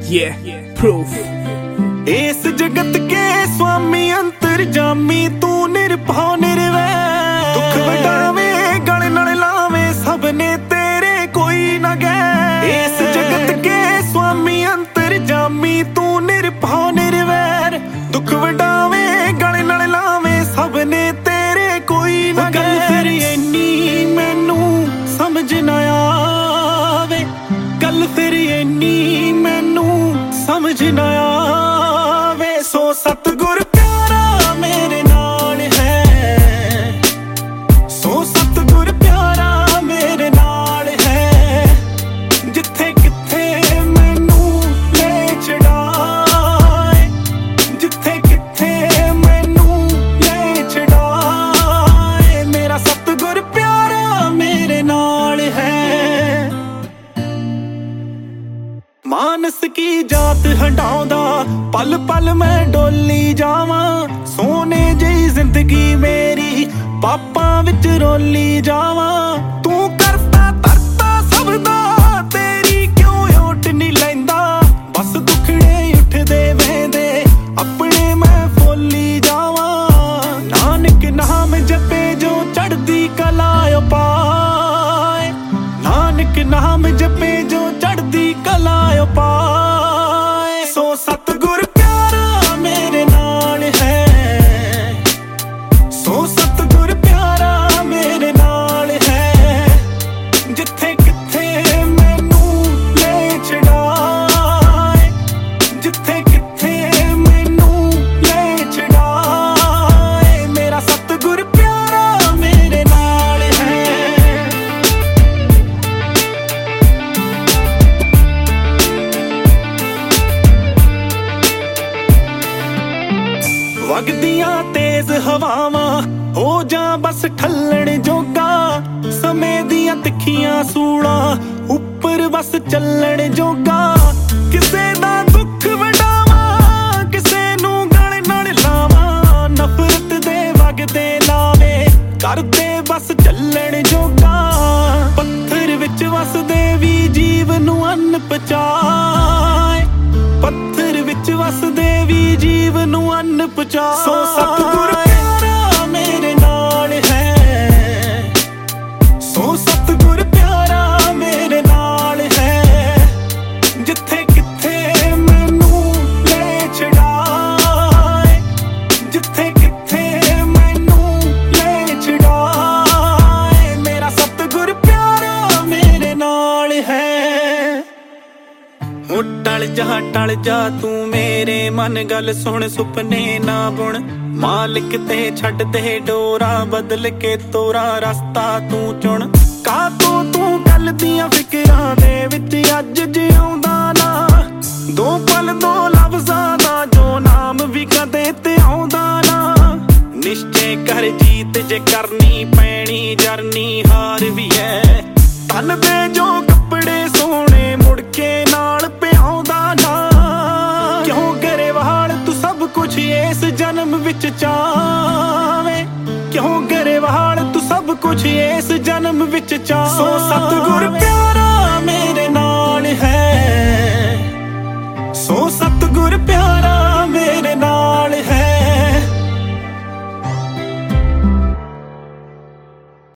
Yeah, proof. इस जगत के स्वामी अंतरजामी तू निरभौ निर्वैर। दुख वटावे गल नाल लावे सबने तेरे कोई ना गैर। इस जगत के स्वामी अंतरजामी तू निरभौ निर्वैर। दुख वटावे गल नाल लावे सबने तेरे कोई ना गैर। गल फिर इन्नी मैनू समझ ना आवे, गल फिर इन्नी मैनू समझ ना आवे। सो सतगुर प्यारा मेरे नाल है, सो सतगुर प्यारा मेरे नाल है। जिथे किथे मैनू ले छड़ाए, जिथे किथे मैनू ले छड़ाए। मेरा सतगुर प्यारा मेरे नाल है। मानस की जात हटाउंदा पल पल मैं डोली जावां। सोने जही जिंदगी मेरी पापां विच रोली जावां। तू करता तरता सबदा तेरी क्यों ओट नहीं लैंदा। बस दुखड़े उठदे वहदे अपने मैं फोली जावां। नानक नाम जपे जो चढ़दी कला पाए, नानक नाम जपे जो चढ़दी कला पाए। सो सतगुर प्यारा मेरे नाल है, सो सतगुर प्यारा मेरे नाल है। जिथे किथे मैनू ले छड़ाए, जिथे किथे मैनू ले छड़ाए। मेरा सतगुर प्यारा मेरे नाल है। वगदियां तेज हवावां हो जा बस ठल्लण जोगा। समय दियां तिखियां सूलां उपर बस चलण जोगा। किसे दा दुख वडावां, किसे नू गल नाल लावां। नफरत दे वगदे लावे करदे बस चलण जोगा। पत्थर विच वसदे वी जीव नू अन्न पचाए, पत्थर विच वसदे वी जीव नू अन्न पचा। सो सतगुर प्यारा मेरे नाल है, सो सतगुर प्यारा मेरे नाल है। जिथे किथे मैनू ले छड़ाए, जिथे किथे मैनू ले छड़ाए। मेरा सतगुर प्यारा मेरे नाल है। टल जा तू मेरे मन गल सुन सुपने ना बुन। मालिक ते छड़ दे डोरा बदल के तोरा रास्ता तू चुन। का तू कल दियां फिकरां दे विच अज जिउंदा ना। दो पल दो लफ्जां दा जो नाम भी कदे ते आउंदा ना। निश्चय कर जीत जे करनी पैनी जरनी हार भी है। तन दे जो कपड़े सोने मुड़ के नाल पिआउंदा ना। क्यों गरेवाल तू सब कुछ इस जन्म विच चावे, क्यों गरेवाल तू सब कुछ इस जन्म विच चावे। सो सतगुर